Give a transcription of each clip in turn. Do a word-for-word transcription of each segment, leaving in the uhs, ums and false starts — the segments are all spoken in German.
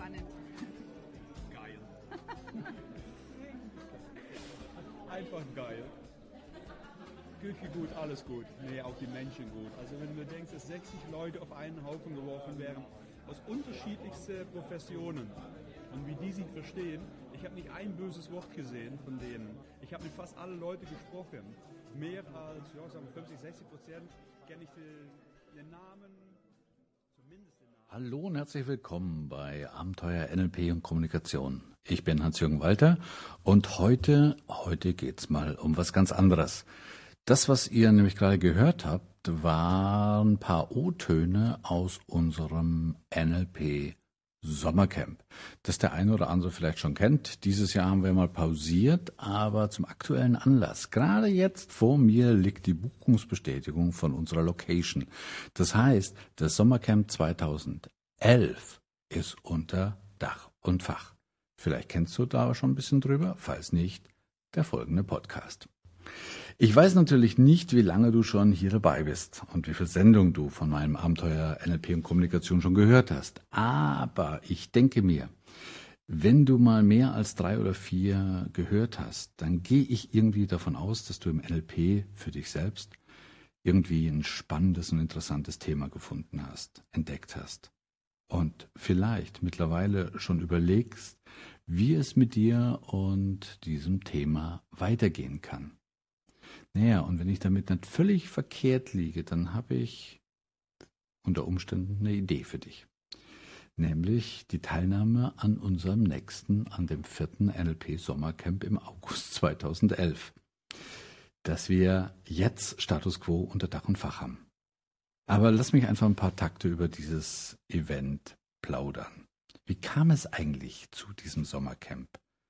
spannend. Geil. Einfach geil. Küche gut, alles gut. Nee, auch die Menschen gut. Also wenn du denkst, dass sechzig Leute auf einen Haufen geworfen werden, aus unterschiedlichsten Professionen und wie die sich verstehen. Ich habe nicht ein böses Wort gesehen von denen. Ich habe mit fast allen Leuten gesprochen. Mehr als ja, sagen wir fünfzig, sechzig Prozent kenne ich den, den Namen, zumindest den Namen. Hallo und herzlich willkommen bei Abenteuer N L P und Kommunikation. Ich bin Hans-Jürgen Walter und heute, heute geht's mal um was ganz anderes. Das, was ihr nämlich gerade gehört habt, waren ein paar O-Töne aus unserem N L P Sommercamp, das der eine oder andere vielleicht schon kennt. Dieses Jahr haben wir mal pausiert, aber zum aktuellen Anlass. Gerade jetzt vor mir liegt die Buchungsbestätigung von unserer Location. Das heißt, das Sommercamp zweitausendelf ist unter Dach und Fach. Vielleicht kennst du da schon ein bisschen drüber, falls nicht, der folgende Podcast. Ich weiß natürlich nicht, wie lange du schon hier dabei bist und wie viel Sendung du von meinem Abenteuer N L P und Kommunikation schon gehört hast. Aber ich denke mir, wenn du mal mehr als drei oder vier gehört hast, dann gehe ich irgendwie davon aus, dass du im N L P für dich selbst irgendwie ein spannendes und interessantes Thema gefunden hast, entdeckt hast. Und vielleicht mittlerweile schon überlegst, wie es mit dir und diesem Thema weitergehen kann. Naja, und wenn ich damit nicht völlig verkehrt liege, dann habe ich unter Umständen eine Idee für dich. Nämlich die Teilnahme an unserem nächsten, an dem vierten N L P Sommercamp im August zweitausendelf. Dass wir jetzt Status Quo unter Dach und Fach haben. Aber lass mich einfach ein paar Takte über dieses Event plaudern. Wie kam es eigentlich zu diesem Sommercamp?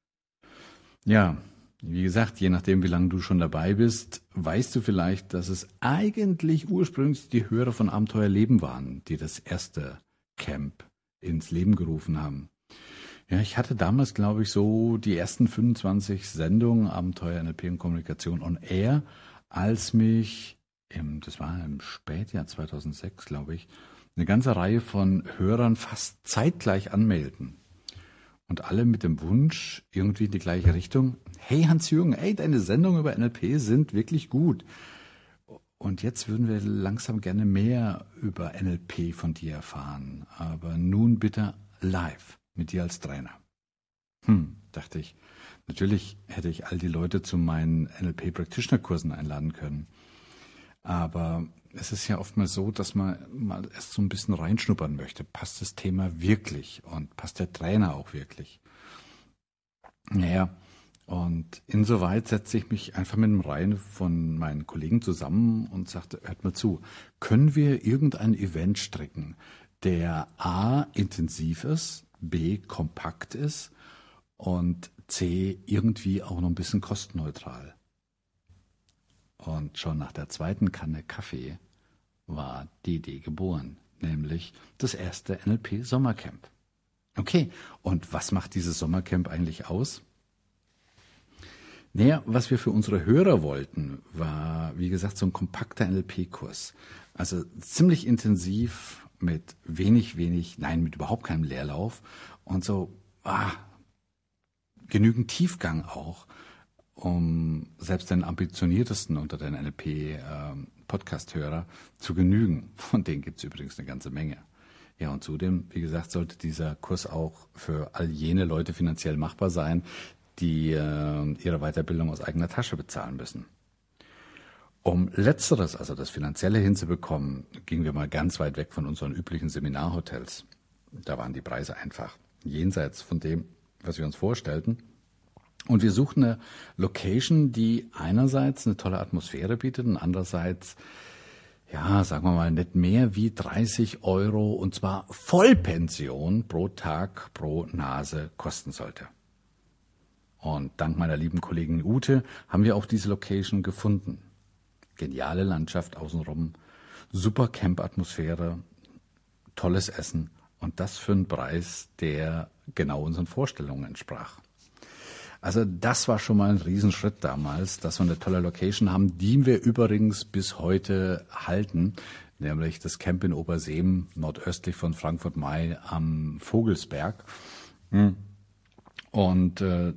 Ja, wie gesagt, je nachdem, wie lange du schon dabei bist, weißt du vielleicht, dass es eigentlich ursprünglich die Hörer von Abenteuer Leben waren, die das erste Camp ins Leben gerufen haben. Ja, ich hatte damals, glaube ich, so die ersten fünfundzwanzig Sendungen Abenteuer N L P und Kommunikation on Air, als mich, im, das war im Spätjahr zweitausendsechs, glaube ich, eine ganze Reihe von Hörern fast zeitgleich anmelden. Und alle mit dem Wunsch, irgendwie in die gleiche Richtung, hey Hans-Jürgen, ey, deine Sendungen über N L P sind wirklich gut. Und jetzt würden wir langsam gerne mehr über N L P von dir erfahren. Aber nun bitte live mit dir als Trainer. Hm, dachte ich. Natürlich hätte ich all die Leute zu meinen N L P-Practitioner-Kursen einladen können. Aber es ist ja oftmals so, dass man mal erst so ein bisschen reinschnuppern möchte. Passt das Thema wirklich und passt der Trainer auch wirklich? Naja, und insoweit setze ich mich einfach mit einem Reihe von meinen Kollegen zusammen und sagte, hört mal zu, können wir irgendein Event stricken, der A, intensiv ist, B, kompakt ist und C, irgendwie auch noch ein bisschen kostenneutral? Und schon nach der zweiten Kanne Kaffee war die Idee geboren, nämlich das erste N L P Sommercamp. Okay, und was macht dieses Sommercamp eigentlich aus? Naja, was wir für unsere Hörer wollten, war, wie gesagt, so ein kompakter N L P-Kurs. Also ziemlich intensiv, mit wenig, wenig, nein, mit überhaupt keinem Leerlauf und so ah, genügend Tiefgang auch, um selbst den ambitioniertesten unter den N L P-Podcast-Hörer zu genügen. Von denen gibt es übrigens eine ganze Menge. Ja, und zudem, wie gesagt, sollte dieser Kurs auch für all jene Leute finanziell machbar sein, die äh, ihre Weiterbildung aus eigener Tasche bezahlen müssen. Um Letzteres, also das Finanzielle hinzubekommen, gingen wir mal ganz weit weg von unseren üblichen Seminarhotels. Da waren die Preise einfach jenseits von dem, was wir uns vorstellten. Und wir suchten eine Location, die einerseits eine tolle Atmosphäre bietet und andererseits, ja, sagen wir mal, nicht mehr wie dreißig Euro und zwar Vollpension pro Tag, pro Nase kosten sollte. Und dank meiner lieben Kollegin Ute haben wir auch diese Location gefunden. Geniale Landschaft außenrum, super Camp-Atmosphäre, tolles Essen und das für einen Preis, der genau unseren Vorstellungen entsprach. Also das war schon mal ein Riesenschritt damals, dass wir eine tolle Location haben, die wir übrigens bis heute halten. nämlich das Camp in Oberseem, nordöstlich von Frankfurt-Main am Vogelsberg. Und äh,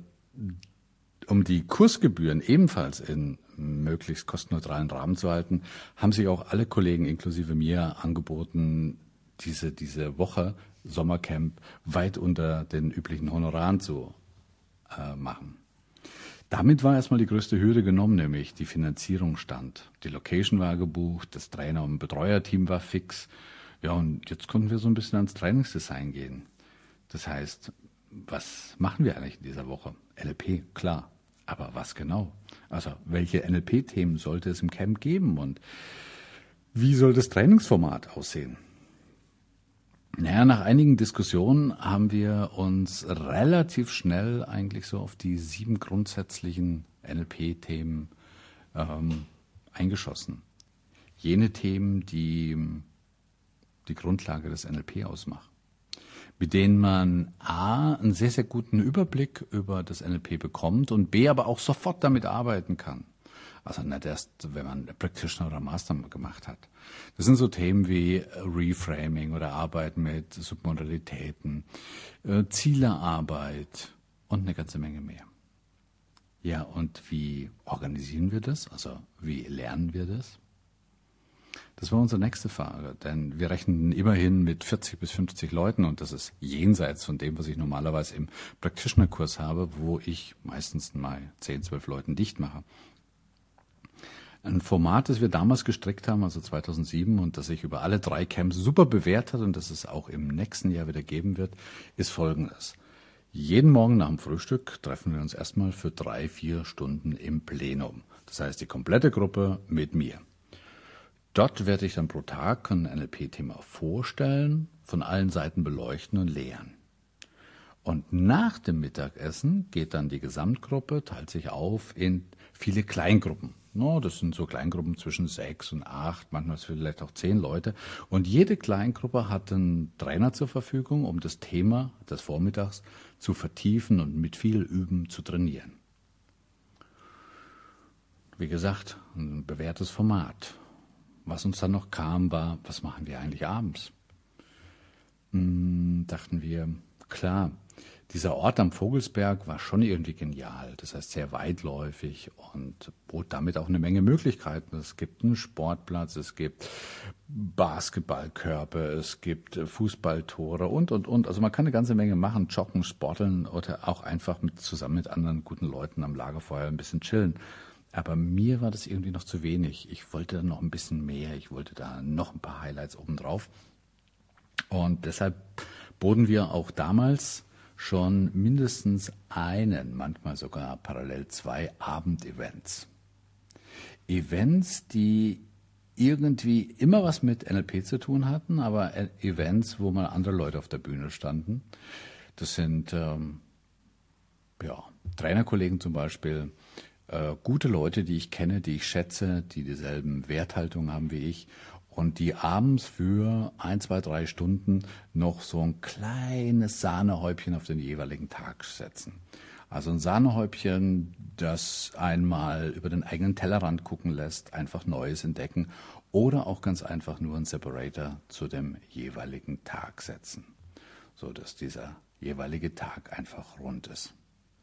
um die Kursgebühren ebenfalls in möglichst kostenneutralen Rahmen zu halten, haben sich auch alle Kollegen inklusive mir angeboten, diese, diese Woche Sommercamp weit unter den üblichen Honoraren zu äh, machen. Damit war erstmal die größte Hürde genommen, nämlich die Finanzierung stand. Die Location war gebucht, das Trainer- und Betreuerteam war fix. Ja, und jetzt konnten wir so ein bisschen ans Trainingsdesign gehen. Das heißt, was machen wir eigentlich in dieser Woche? N L P, klar. Aber was genau? Also, welche N L P-Themen sollte es im Camp geben und wie soll das Trainingsformat aussehen? Naja, nach einigen Diskussionen haben wir uns relativ schnell eigentlich so auf die sieben grundsätzlichen N L P-Themen ähm, eingeschossen. Jene Themen, die die Grundlage des N L P ausmachen, mit denen man A, einen sehr, sehr guten Überblick über das N L P bekommt und B, aber auch sofort damit arbeiten kann. Also nicht erst, wenn man Practitioner oder Master gemacht hat. Das sind so Themen wie Reframing oder Arbeiten mit Submodalitäten, äh, Zielearbeit und eine ganze Menge mehr. Ja, und wie organisieren wir das? Also wie lernen wir das? Das war unsere nächste Frage, denn wir rechnen immerhin mit vierzig bis fünfzig Leuten und das ist jenseits von dem, was ich normalerweise im Practitioner-Kurs habe, wo ich meistens mal zehn, zwölf Leuten dicht mache. Ein Format, das wir damals gestrickt haben, also zweitausendsieben, und das sich über alle drei Camps super bewährt hat und das es auch im nächsten Jahr wieder geben wird, ist folgendes. Jeden Morgen nach dem Frühstück treffen wir uns erstmal für drei, vier Stunden im Plenum. Das heißt, die komplette Gruppe mit mir. Dort werde ich dann pro Tag ein N L P-Thema vorstellen, von allen Seiten beleuchten und lehren. Und nach dem Mittagessen geht dann die Gesamtgruppe, teilt sich auf in viele Kleingruppen. No, das sind so Kleingruppen zwischen sechs und acht, manchmal vielleicht auch zehn Leute. Und jede Kleingruppe hat einen Trainer zur Verfügung, um das Thema des Vormittags zu vertiefen und mit viel Üben zu trainieren. Wie gesagt, ein bewährtes Format. Was uns dann noch kam, war, was machen wir eigentlich abends? Hm, dachten wir, klar, dieser Ort am Vogelsberg war schon irgendwie genial. Das heißt sehr weitläufig und bot damit auch eine Menge Möglichkeiten. Es gibt einen Sportplatz, es gibt Basketballkörper, es gibt Fußballtore und, und, und. Also man kann eine ganze Menge machen, joggen, sporteln oder auch einfach mit, zusammen mit anderen guten Leuten am Lagerfeuer ein bisschen chillen. Aber mir war das irgendwie noch zu wenig. Ich wollte da noch ein bisschen mehr. Ich wollte da noch ein paar Highlights obendrauf. Und deshalb boten wir auch damals schon mindestens einen, manchmal sogar parallel zwei Abendevents. Events, die irgendwie immer was mit N L P zu tun hatten, aber Events, wo mal andere Leute auf der Bühne standen. Das sind ähm, ja, Trainerkollegen zum Beispiel, äh, gute Leute, die ich kenne, die ich schätze, die dieselben Werthaltungen haben wie ich und die abends für ein, zwei, drei Stunden noch so ein kleines Sahnehäubchen auf den jeweiligen Tag setzen. Also ein Sahnehäubchen, das einmal über den eigenen Tellerrand gucken lässt, einfach Neues entdecken oder auch ganz einfach nur einen Separator zu dem jeweiligen Tag setzen, so dass dieser jeweilige Tag einfach rund ist.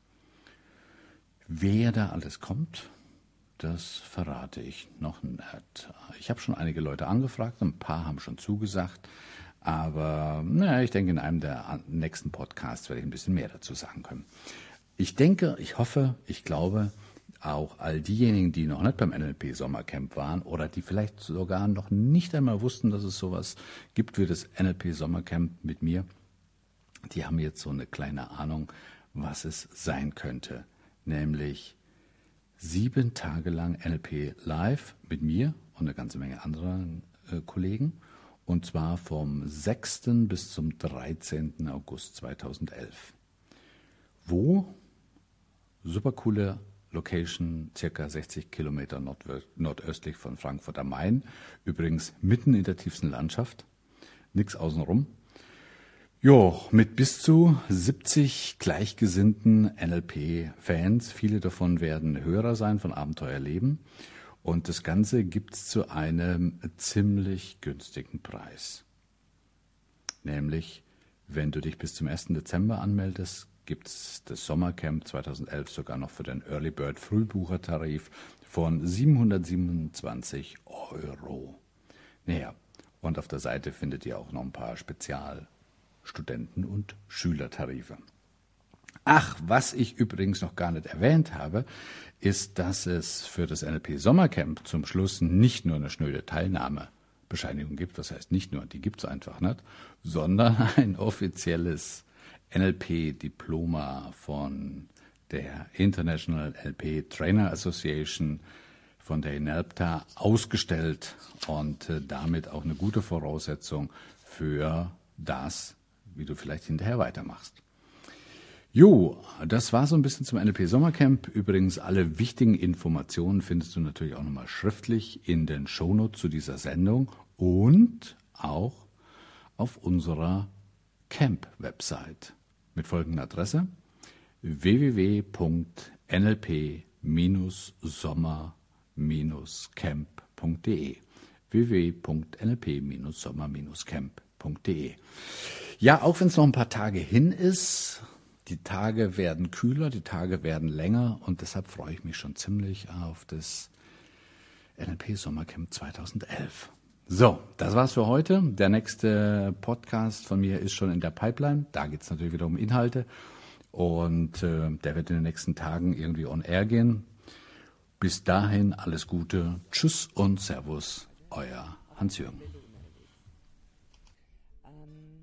Wer da alles kommt, das verrate ich noch nicht. Ich habe schon einige Leute angefragt, ein paar haben schon zugesagt, aber naja, ich denke, in einem der nächsten Podcasts werde ich ein bisschen mehr dazu sagen können. Ich denke, ich hoffe, ich glaube, auch all diejenigen, die noch nicht beim N L P Sommercamp waren oder die vielleicht sogar noch nicht einmal wussten, dass es sowas gibt wie das N L P Sommercamp mit mir, die haben jetzt so eine kleine Ahnung, was es sein könnte, nämlich sieben Tage lang N L P live mit mir und eine ganze Menge anderer äh, Kollegen und zwar vom sechsten bis zum dreizehnten August zweitausendelf. Wo? Super coole Location, circa sechzig Kilometer nordw- nordöstlich von Frankfurt am Main, übrigens mitten in der tiefsten Landschaft, nichts außenrum. Jo, mit bis zu siebzig gleichgesinnten N L P-Fans. Viele davon werden Hörer sein von Abenteuerleben. Und das Ganze gibt es zu einem ziemlich günstigen Preis. Nämlich, wenn du dich bis zum ersten Dezember anmeldest, gibt es das Sommercamp zweitausendelf sogar noch für den Early Bird Frühbuchertarif von siebenhundertsiebenundzwanzig Euro. Naja, und auf der Seite findet ihr auch noch ein paar Spezialstudenten- und Schülertarife. Ach, was ich übrigens noch gar nicht erwähnt habe, ist, dass es für das N L P Sommercamp zum Schluss nicht nur eine schnöde Teilnahmebescheinigung gibt, das heißt nicht nur, die gibt es einfach nicht, sondern ein offizielles N L P-Diploma von der International N L P Trainer Association, von der INELPTA, ausgestellt und äh, damit auch eine gute Voraussetzung für das, wie du vielleicht hinterher weitermachst. Jo, das war so ein bisschen zum N L P Sommercamp. Übrigens, alle wichtigen Informationen findest du natürlich auch nochmal schriftlich in den Shownotes zu dieser Sendung und auch auf unserer Camp-Website mit folgender Adresse: w w w punkt n l p sommer camp punkt d e w w w punkt n l p sommer camp punkt d e. Ja, auch wenn es noch ein paar Tage hin ist, die Tage werden kühler, die Tage werden länger und deshalb freue ich mich schon ziemlich auf das N L P Sommercamp zweitausendelf. So, das war's für heute. Der nächste Podcast von mir ist schon in der Pipeline. Da geht es natürlich wieder um Inhalte und äh, der wird in den nächsten Tagen irgendwie on air gehen. Bis dahin alles Gute. Tschüss und Servus, euer Hans-Jürgen. Ähm,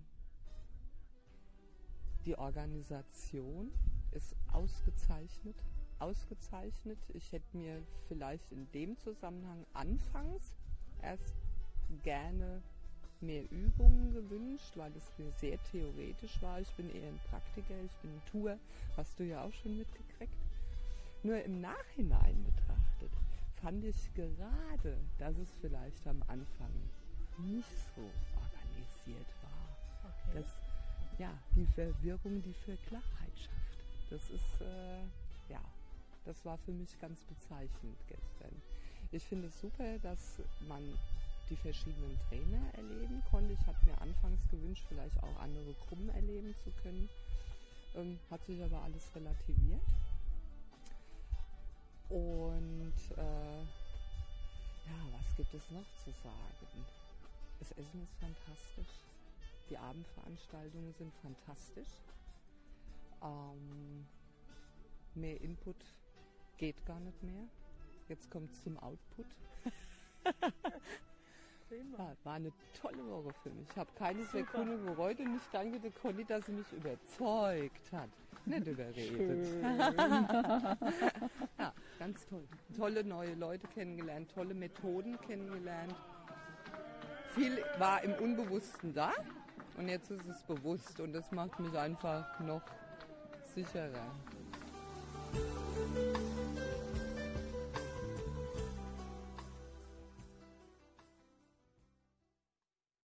die Organisation ist ausgezeichnet. Ausgezeichnet. Ich hätte mir vielleicht in dem Zusammenhang anfangs erst gerne mehr Übungen gewünscht, weil es mir sehr theoretisch war. Ich bin eher ein Praktiker, ich bin ein Tour, hast du ja auch schon mitgekriegt. Nur im Nachhinein betrachtet fand ich gerade, dass es vielleicht am Anfang nicht so organisiert war. Okay. Dass, ja, die Verwirrung, die für Klarheit schafft. Das ist, äh, ja, das war für mich ganz bezeichnend gestern. Ich finde es super, dass man die verschiedenen Trainer erleben konnte. Ich hatte mir anfangs gewünscht, vielleicht auch andere Gruppen erleben zu können. Ähm, hat sich aber alles relativiert. Und äh, ja, was gibt es noch zu sagen? Das Essen ist fantastisch. Die Abendveranstaltungen sind fantastisch. Ähm, mehr Input geht gar nicht mehr. Jetzt kommt es zum Output. Ja, war eine tolle Woche für mich. Ich habe keine Sekunde bereut und ich danke der Conny, dass sie mich überzeugt hat. Nicht überredet. Ja, ganz toll. Tolle neue Leute kennengelernt, tolle Methoden kennengelernt. Viel war im Unbewussten da und jetzt ist es bewusst und das macht mich einfach noch sicherer.